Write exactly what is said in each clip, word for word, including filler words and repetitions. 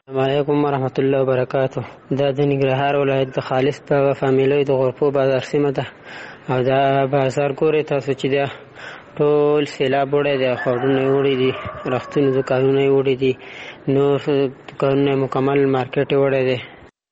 السلام علیکم ورحمت الله وبرکاته. دا د ننګرهار ولایت د خالص په فامیلۍ د غرفو بازار سیمه ده او دا بازار ګورئ تاسو چې دا ټول سیلاب وړی دی، خوړونه یې وړي دي، رختونه دوکانونه یې وړي دي، نور دوکانونه مکمل مارکیټ یې وړی دی.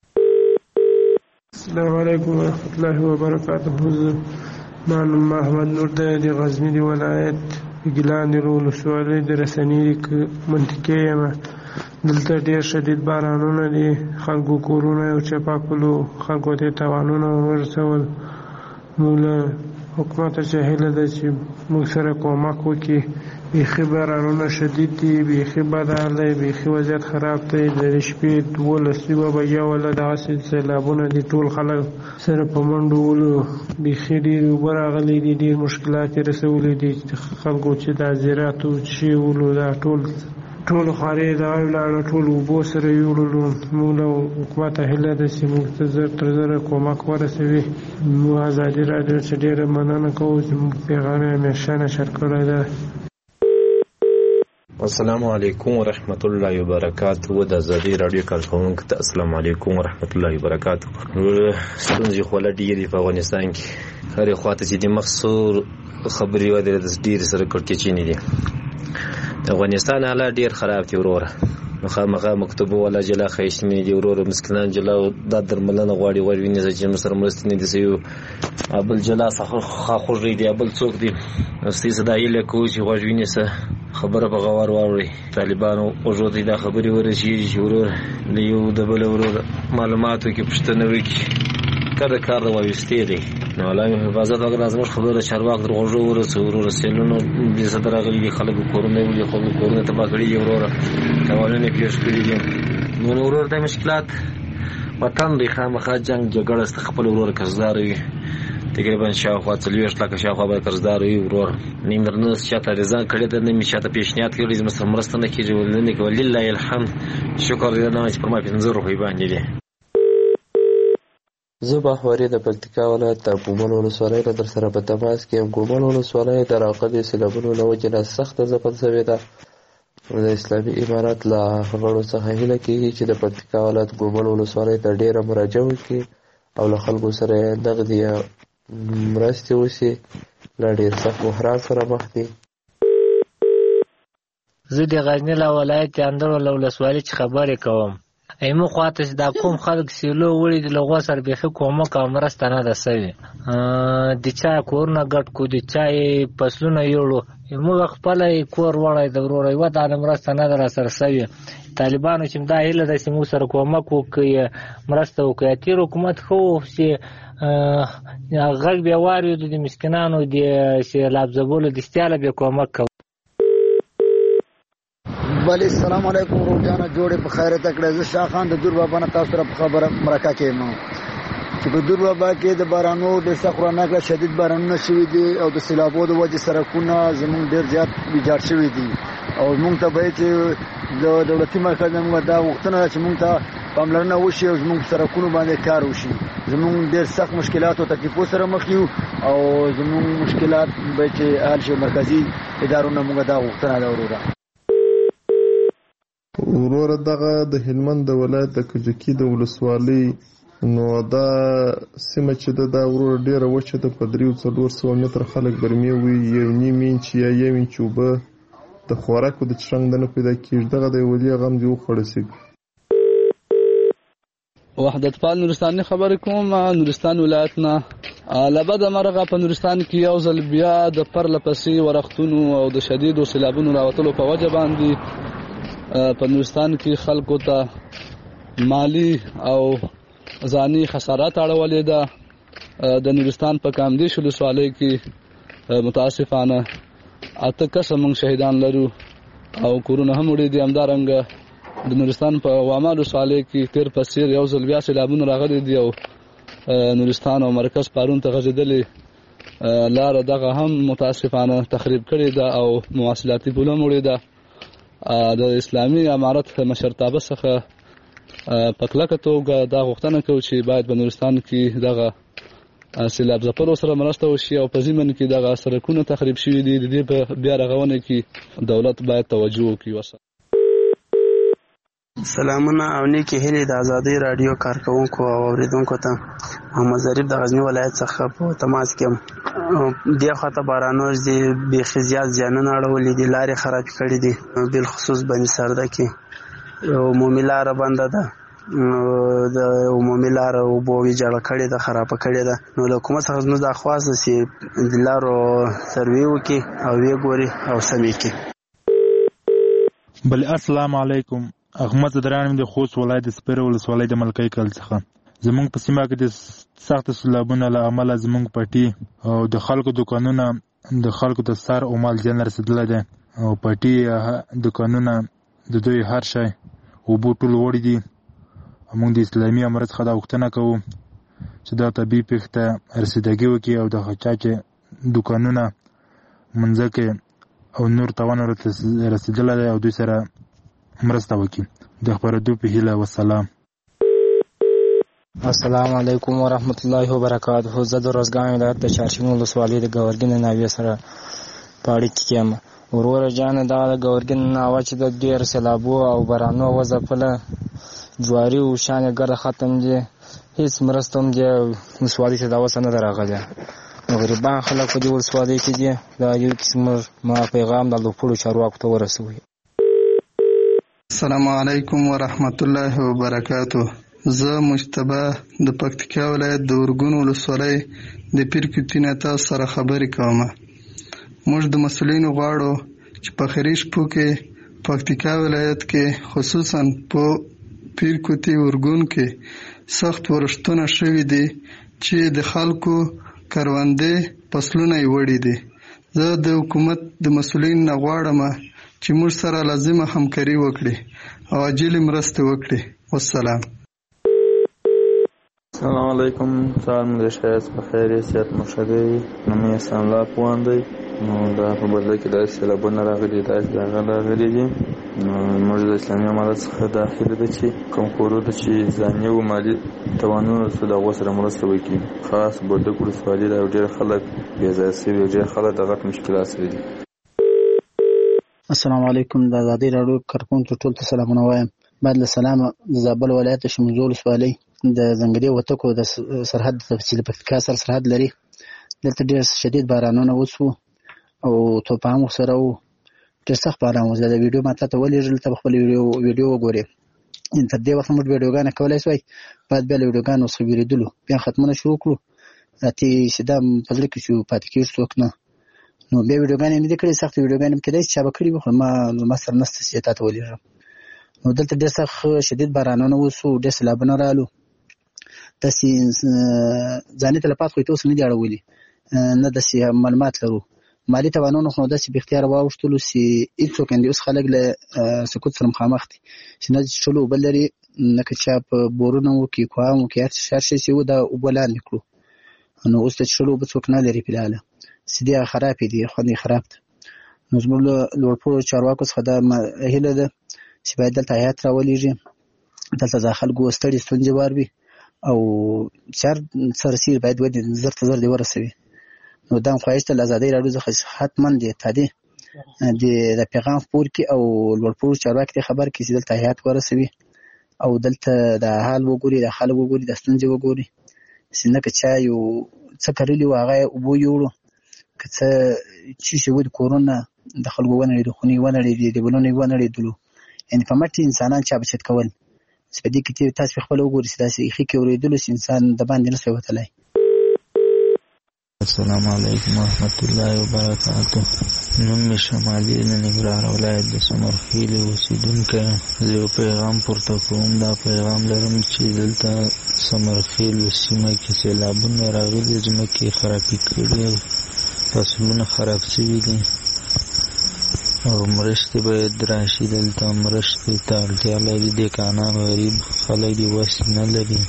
السلام علیکم ورحمت الله وبرکاته. ما نوم محمد نور دی، د غزني د ولایت ګیلان د ولسوالۍ د رسنۍ منطقې یم. دلته ډېر شدید بارانونه دي، خلکو کورونه یو چپا کړلو، خلکو ته تاوانونه ورسول. موږ له حکومته چې هیله ده چې موږ سره کومک وکړي. بیخي بارانونه شدید دي، بیخي بد حال دی، بیخي وضعیت خراب دی. د شپې دولس نیمه بجې وله دغسې سیلابونه دي، ټول خلک سره په منډو ولو. بیخي ډېرې اوبه راغلي دي، ډېر مشکلات یې رسولي دي. خلکو چې دا زراعت چې ولو دا ټول ټول خوارې دغه ولاړه، ټول اوبو سره یې وړلو. موږ له حکومته هیله ده چې موږ ته زر تر زره کومک ورسوي. موږ ازادي راډیو چې ډېره مننه کوو چې موږ پیغام یې همیشه نشر کړی ده. السلام علیکم ورحمت الله وبرکاته. د ازادي راډیو کارکونکو ته السلام علیکم ورحمت الله وبرکاته. ستونزې خو لا ډېرې په افغانستان کې، هرې خواته چې د مخصور خبرې ودرې د ډېرې سره کړکېچنې دي. د افغانستان حالات ډېر خراب دي وروره. مخامخه مکتوبو والا جلا خیشتنې دي وروره، مسکینان جلا دا درملنه غواړي غواړي وینې چې موږ سره مرستې نه دي سوي. بل جلا خواخوږی دی، بل څوک دی. ستاسې څه دا هیله کوو چې غوږ ونیسه، خبره په غور واورئ. طالبانو غوږو ته دا خبرې ورسېږي چې وروره د یو د بله وروره معلوماتو کې پوښتنه وکړي. کله کار د وایستې دی نو الله مې حفاظت وکړه. زموږ خبره چارواک در غوږو ورسوي وروره. سیلونو دې څه راغلي دي، خلکو کورونه یې وړي، خلکو کورونه تباه کړي دي وروره، تاوانونه یې پېښ کړي دي. نو وروره دا مشکلات وطن دی، خامخا جنګ جګړه سته خپل وروره قرضدار وي. تقریبا شاوخوا څلوېښت لکه شاوخوا به قرضدار وي وروره. نیم در نه چاته رضا کړې ده، نه مې چاته پیشنهاد کړی، زموږ سره مرسته نه کېږي. ولنې کوي لله الحمد، شکر دی نه چې پر ما پنځه روپۍ باندې دي. زه باخبري د پکتیکا ولایت د ګومل ولسوالۍ نه در سره په تماس کې یم. ګومل ولسوالۍ د راغلي سیلابونو له وجې نه سخته ځپل شوې ده. د اسلامي امارات له غړو څخه هیله کېږي چې د پکتیکا ولایت ګومل ولسوالۍ ته ډېره مراجعه وکړي او له خلکو سره نغدي مرستې وشي. له ډېر سخت بحران سره مخ دي. زه د غزني له ولایت اندړ له ولسوالۍ چې خبرې کوم. ایمو خواته چې دا کوم خلک سیلو وړي د لغوا سره بیخي کومک او مرسته نه ده سوې. د چا کورونه ګډ کړو، د چا فصلونه یوړو. موږ خپله کور وړی د وروره، یوه دانه مرسته نه ده راسره سوې. طالبانو چې دا هیله ده چې موږ سره کومک وکړي، مرسته وکړي. تېر حکومت ښه و چې غږ بیا واورېدو د مسکینانو د سیلاب ځپلو دستیاله بیا کومک کوو. بله السلام علیکم روجانه جوړې په خیر تکړه. زه شاه خان د دور بابا نه تاسو سره په خبره مرکه کېم چې په دور بابا کې د بارانو د سخت رانغله شدید بارانونه شوي دي او د سیلابو د وجې سړکونه زموږ ډېر زیات ویجاړ شوي دي. او موږ ته باید چې د دولتي مرکز نه موږ دا غوښتنه ده چې موږ ته پاملرنه وشي او زموږ سړکونو باندې کار وشي. زموږ ډېر سخت مشکلات او تکلیفو سره مخ یو او زموږ مشکلات باید چې حل شي. مرکزي ادارو نه موږ دا غوښتنه ده وروره. وروره دغه د هلمند د ولایت د کجکي د ولسوالۍ نو دا سیمه چې ده دا وروره ډېره وچه ده. په دریو څلور سوه متره خلک ګرمې وي، یو نیم انچ یا یو انچ اوبه د خوراکو د چرنګ ده نه پیدا کېږي. دغه د ولي غم دې وخوړسېږي. وحدت پال نورستاني خبرې کوم، نورستان ولایت نه. له بده مرغه په نورستان کې یو ځل بیا د پرله پسې ورښتونو او د شدیدو سیلابونو راوتلو په وجه باندې په نورستان کې خلکو ته مالی او ځاني خسارات اړولې ده. د نورستان په کامدیش ولسوالۍ کې متاسفانه اته کسه موږ شهیدان لرو او کورونه هم وړي دي. همدارنګه د نورستان په واما ولسوالۍ کې تیر په څېر یو ځل بیا سیلابونه راغلي دي او نورستان او مرکز پارون ته غځېدلې لاره دغه هم متاسفانه تخریب کړې ده او مواصلاتي پوله هم وړې ده. د اسلامي امارت مشرتابه څخه په کلکه توګه دا غوښتنه کوو چې باید په نورستان کې دغه سیلاب ځپلو سره مرسته وشي او په ضمن کې دغه سړکونه تخریب شوي دي. د دې په بیا رغونه کې دولت باید توجه وکړي. سلامونه او نیکی هیلې د ازادۍ رادیو کارکونکو او اوریدونکو ته. محمد ظریف د غزنی ولایت څخه په تماس کې یم. دې خواته بارانو دې بیخي زیات زیانونه اړولي دي، لارې خرابې کړي دي، بالخصوص بني سرده کې یو عمومي لاره بنده ده، د عمومي لاره اوبو ویجاړه کړې ده، خرابه کړې ده. نو له حکومت څخه زموږ دا خواست ده چې د لارو سروې وکړي او ویې ګوري او سمې کړي. بل السلام علیکم. احمد درانم د خوست ولایت د سپیره ولسوالۍ د ملکۍ کل څخه. زمونږ په سیمه کې د سخت سیلابونو له امله زمونږ پټي او د خلکو دکانونه د خلکو د سر او مال زیان رسېدلی دی او پټي دکانونه د دوی هر شی اوبو ټول وړي دي. موږ د اسلامي امارت څخه دا غوښتنه کوو چې دا طبیعي پیښې ته رسیدګي وکړي او د چا چې دکانونه منځکې او نور تاوان رسېدلی دی او دوی سره مرسته وکړي. د خپرېدو په هیله. والسلام. السلام علیکم ورحمت الله وبرکاته. زه د روزګان ولایت د چارشین ولسوالۍ د ګورګین ناوې سره په اړیکه کې یم. وروره جانه دا د ګورګین ناوه چې د ډېر سیلابو او بارانو وځپله، جواري او شانې ګرده ختم دي، هېڅ مرسته هم دې ولسوالۍ ته دا اوسه نه ده راغلې. نو غریبان خلک په دې ولسوالۍ کې دي. دا یو قسم ما پیغام د لوپړو چارواکو ته ورسوي. السلام علیکم ورحمت الله وبرکاته. زه مجتبی د پکتیکا ولایت د ورګون ولسوالۍ د پیر کوټي نه تاسو سره خبرې کوم. موږ د مسؤلینو غواړو چې په خیري شپو کې پکتیکا ولایت کې خصوصا په پیر کوټي ورګون کې سخت ورښتونه شوي دي چې د خلکو کروندې فصلونه یې وړي دي. زه د حکومت د مسؤلینو نه غواړم چې موږ سره لازمه همکاري وکړي او عاجلې مرستې وکړي. والسلام. السلام علیکم. سلام د شایست په خیر سیات مشهدی نوم یې سلام الله پوان دی. نو دا په بدله کې داسې سیلابونه راغلي داسې دغه راغلي دي. نو موږ د اسلامي امارت څخه دا هیله ده چې کوم کورونه چې ځاني او مالي توانونه رسو د هغو سره مرسته وکړي. خاص بردک ولسوالي ده او ډېر خلک بې ځایه شوي او ډېر خلک د غټ مشکلات سره دي. السلام علیکم. د ازادۍ راډیو کارکونکو ټول ته سلامونه وایم. بعد له سلامه د زابل ولایت د شموزو ولسوالۍ د زنګلي وتکو د سرحد چې د پکتیکا سره سرحد لري، دلته ډېر شدید بارانونه وشو او توپان ورسره و. ډېر سخت باران و. زه د ویډیو ما ته ولېږل، ته به خپله ویډیو وګورې. تر دې وخته موږ ویډیوګانې کولی سوای، باید بیا له ویډیوګانو څخه وېرېدلو، بیا ختمونه شروع کړو. اتې سیده په زړه کې چې پاتې کېږي څوک نه. نو بیا ویډیوګانې مې دې کړې، سختې ویډیوګانې مې کېدای شي چا به کړي وي، خو ما ما سره نشته چې تا ته ولېږم. نو دلته ډېر سخت شدید بارانونه وشو، ډېر سیلابونه رالو. داسې ځاني تلفات خو یې ته اوس نه دي اړولي، نه داسې معلومات لرو. مالي توانونه خو داسې بې اختیاره واوښتلو چې هېڅوک نه دي. اوس خلک له سقوط سره مخامخ دي چې نه څښلو اوبه لري، نه که چا په بورونه وکړي، کوام وکړي، هر شی چې و دا اوبه لاندې کړو. نو اوس د څښلو اوبه څوک نه لري فلحاله، سیدې خرابې دي، خوند یې خراب ده. نو زموږ له لوړپوړو چارواکو څخه دا هیله ده چې باید دلته هیات راولېږي، دلته د خلکو ستړي ستونزې واروي او چار څه رسېږي باید ودې زر ته زر دې ورسوي. نو دا هم خواهش ته له ازادۍ راډیو څخه حتما دې تا دې د پیغام خپور کړي او لوړپوړو چارواکي دې خبر کړي چې دلته هیات ورسوي او دلته د حال وګوري، د خلک وګوري، د ستونزې وګوري چې نه که چا یو څه کرلي وو هغه یې اوبو یوړو، که څه چې شي وو د کورونه د خلکو ونړېدو، خونې یې ونړېدې، دیوالونه یې ونړېدلو. یعنې په مټ انسانان چا بچت کول چې په دې کې تاسو خپله وګورئ چې داسې ایښې کې اورېدلو چې انسان د باندې نه شي وتلی. السلام علیکم ورحمت الله وبرکاته. نوم مې شمالي د ننګرهار ولایت د سمرخیلې اوسېدونکی یم. زه یو پیغام پورته کوم. دا پیغام لرم چې دلته سمرخیل سیمه کې سیلابونه راغلي، ځمکې خرابې کړي، فصلونه خراب شوي دي او مرستې باید راشي. دلته مرستې ته اړتیا لري. دهقانان غریب خلک دي، وس نه لري.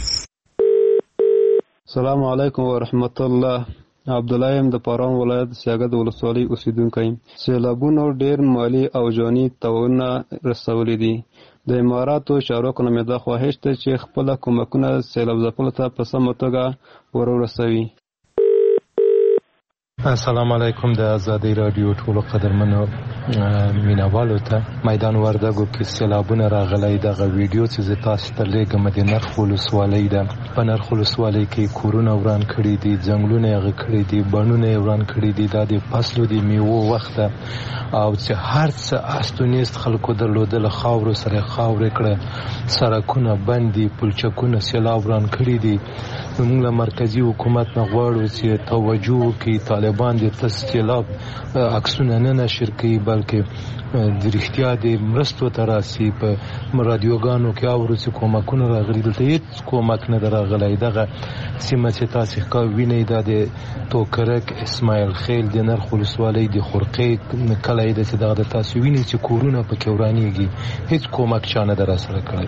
السلام علیکم ورحمت الله. عبدالله یم د پاران ولایت سیاګد ولسوالۍ اوسېدونکی یم. سیلابونو ډېر مالي او جاني تاوانونه رسولي دي. د اماراتو چارواکو نه مې دا خواهش ده چې خپله کومکونه سیلاب ځپلو ته په سمه توګه ور ورسوي. السلام علیکم. د ازادي رادیو ټولو قدرمنو مینوالو ته میدان وردګو کې سیلابونه راغلی. دغه ویډیو چې زه تاسو ته لیږم د نرخ ولسوالۍ ده. په نرخ ولسوالۍ کې کورونه وران کړي دي، ځنګلونه یې غږ کړي دي، بڼونه یې وران کړي دي. دا د فصلو د میوو وخت ده او چې هر څه استونیست خلکو درلودل خاورو سره خاورې کړه، سړکونه بند دي، پلچکونه سیلاب وران کړي دي. موږ له مرکزي حکومت نه غواړو چې توجه وکړي، طالبان د سیلاب عکسونه نه نشر کوي بلکې د رښتیا د مرستو ته راسي. په رادیوګانو کې اورو چې کومکونه راغلي، دلته هېڅ کومک نه ده راغلی. دغه سیمه چې تاسې ښه وینئ دا د توکرک، اسماعیل خیل، د نرخ ولسوالۍ د خرقې کلی ده چې دغه د تاسې وینئ چې کورونه پکې ورانېږي. هېڅ کومک چا نه ده راسره کړی.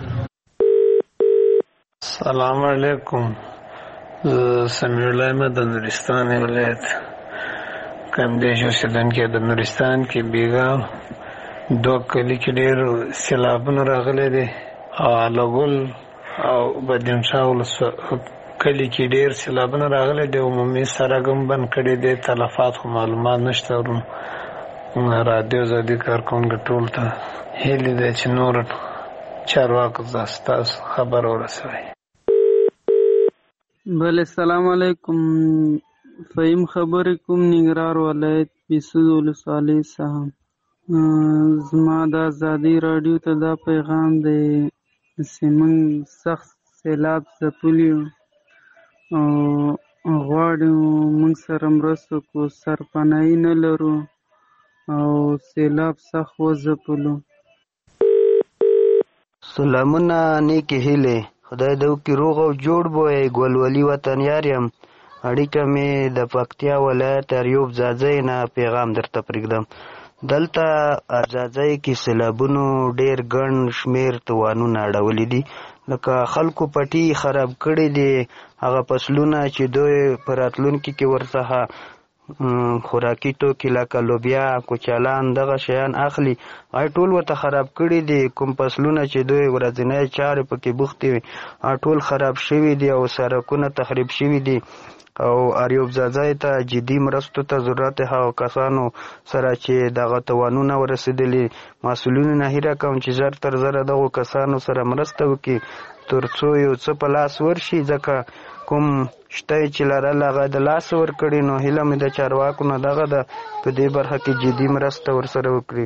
سلام علیکم. سمیع الله احمد د نورستان ولایت کمدیش اوسېدونکی. د نورستان کې بیګا دوه کلي کې ډېر سیلابونه راغلی دی او الګل او بدینشاه کلي کې ډېر سیلابونه راغلی دی. عمومي سړک هم بند کړی دی. تلفات خو معلومات نشته. ورونو رادیو ازادي کارکوونکو ټول ته هیلې ده چې نور چارواکو ته ستاسو خبر ورسوئ. بله السلام علیکم. فهیم خبرې کوم ننګرهار ولایت پیسود ولسوالۍ څخه. زما د ازادي راډیو ته دا پیغام دی چې موږ سخت سیلاب ځپلي او غواړو موږ سره مرسته وکړو. سرپناهي نه لرو او سیلاب سخت وځپلو. سلامونه، نیکې هیلې. خدای دې وکړي روغ او جوړ بوی. ګلولي وطن یار یم. اړیکه مې د پکتیا ولایت ایوب ځاځی نه پیغام درته پرېږدم. دلته ځاځی کې سیلابونو ډېر ګڼ شمېر توانونه اړولي دي. لکه خلکو پټي خراب کړي دي. هغه فصلونه چې دوی په راتلونکي کې ورڅخه خوراکي توکي لکه لوبیا، کوچالان، دغه شیان اخلي، هغه ټول ورته خراب کړي دي. کوم فصلونه چې دوی ورځنی چارې پکې بوختې وي هغه ټول خراب شوي دي او سړکونه تخریب شوي دي. او ایوب ځاځی ته جدي مرستو ته ضرورت هغه کسانو سره چې دغه توانونه ورسېدلي. مسؤلینو نه هیله کوم چې زر تر زره دغو کسانو سره مرسته وکړي تر څو یو څه په لاس ورشي. ځکه کوم شته چې لرل هغه د لاس ورکړي. نو هیله مې د چارواکو نه دغه ده په دې برخه کې جدي مرسته ورسره وکړي.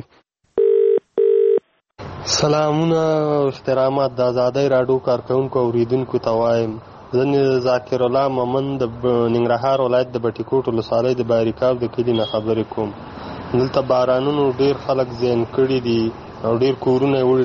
سلامونه او احترامات. د ازادۍ راډیو کارکوونکو اوریدونکو ته وایم زه ذاکر الله مومن د ننګرهار ولایت د بټي کوټ ولسوالۍ د بایریکاو د کلي نه خبرې کوم. دلته بارانونو ډېر خلک زیان کړي دي او ډېر کورونه یې وړي